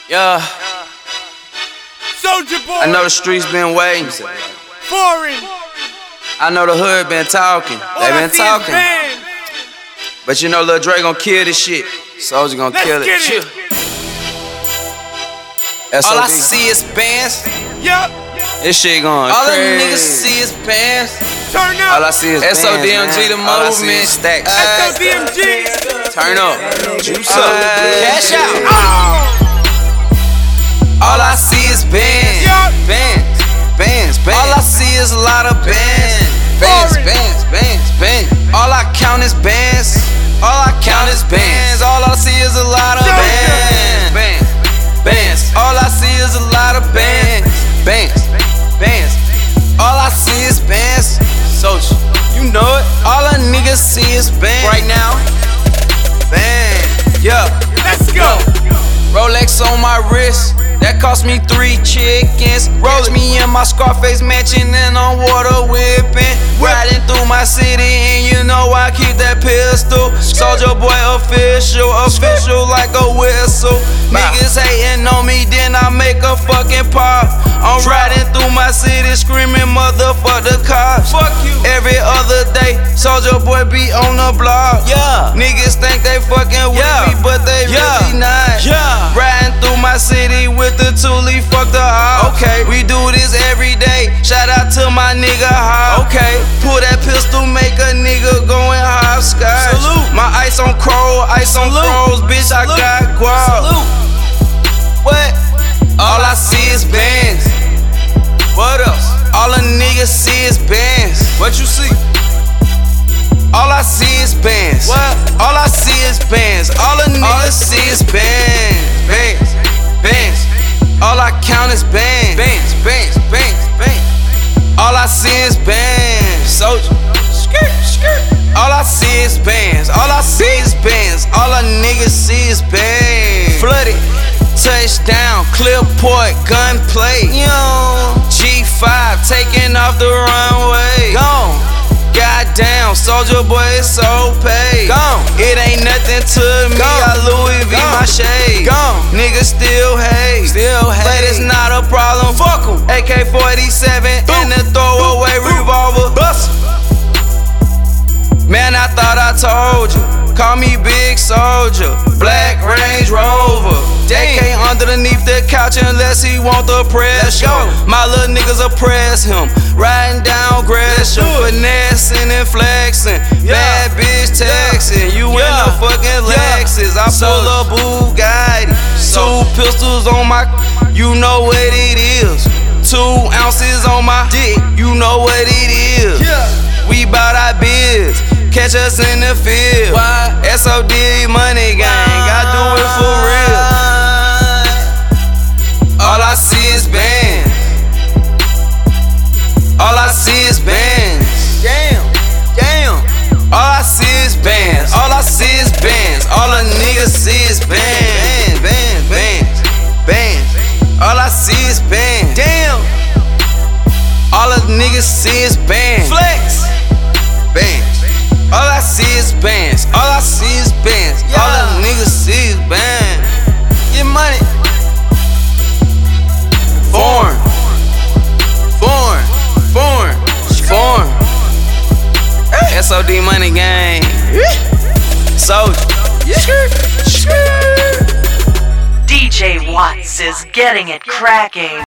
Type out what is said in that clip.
Yeah, Soulja Boy. I know the streets been waiting. Foreign. I know the hood been talking. They been talking. But you know Lil Dre gon' kill this shit. Soulja gon' kill it. Get it. All I see is bands. Yup. This shit going All crazy. them niggas see is bands. Turn All I up. see is bands, SODMG, the man. All I see movement. is stacks. SODMG. Turn up. Juice up. Cash out. Oh. All I see is bands. Yup. Bands. Bands. Bands. All I see is a lot of bands. Bands. Foreign. Bands. Bands. Bands. All I count is bands. All I count is bands. All I see is a lot of bands. Bands. Bands. All I see is a lot of bands. Bands. Bands. All I see is bands. Soulja, you know it. All a niggas see is bands. Right now. Bands. Yeah. Let's go. Rolex on my wrist. That cost me 3 chickens. Catch me in my Scarface mansion and on water whipping. Riding through my city and you know I keep that pistol. Soulja Boy official like a whistle. Niggas hating on me, then I make a fucking pop. I'm riding through my city screaming motherfuck the cops. Fuck you. Every other day, Soulja Boy be on the block. Yeah. Niggas think they fucking with Yeah. me, but they Yeah. really not. Yeah. Riding through my city with the Thule, fuck the ops. Okay. We do this every day. Shout out to my nigga Hop. Okay. Pull that pistol, make a nigga going hopscotch. Salute. My ice on crow, ice on Salute. crows, bitch. I Salute. got guap. Salute. What? All I see is bands. What else? All a nigga see is bands. What you see? All I see is bands. What? All I see is bands. All a nigga see is bands. Bands. Bands. All I count is bands. Bands. Bands. Bands. Bands. All I see is bands. Soulja. Skirt. Skirt. All I see is bands. All I see is bands. All a nigga see is bands. Flooded. Touchdown. Clipboard. Gunplay. G5 taking off the runway. Gone. Goddamn, Soulja Boy is so paid. Gone. It ain't nothing to me. Gone. I Louis V Gone. my shade. Gone. Niggas still hate. Still hate. But it's not a problem. Fuck 'em. AK-47 Boom. and the throwaway Boom. revolver. Bust. Man, I thought I told you. Call me Big Soulja. Black Range Rover. AK underneath the couch unless he want the pressure. go. My little niggas oppress him. Riding down Gresham. do it. Finessing and flexing. Yeah. Bad bitch texting. You in Yeah. the fucking Yeah. Lexus. I pull a Bugatti. So- 2 pistols on my. You know what it is. 2 ounces on my dick. You know what it is. Yeah. We bout our biz. Catch us in the field. Why? SOD money gang. I do it for real. All I see is bands. All I see is bands. Damn. Damn. All I see is bands. All I see is bands. All a nigga see is bands. Bands. Bands. Bands. All I see is bands. Damn. All a niggas see is bands. Flex. Bands. All I see is bands. All I see is bands. Yeah. All a niggas see is bands. Get money. Foreign. Foreign. Foreign. Foreign. SOD money gang. Soulja. DJ Watts is getting it cracking.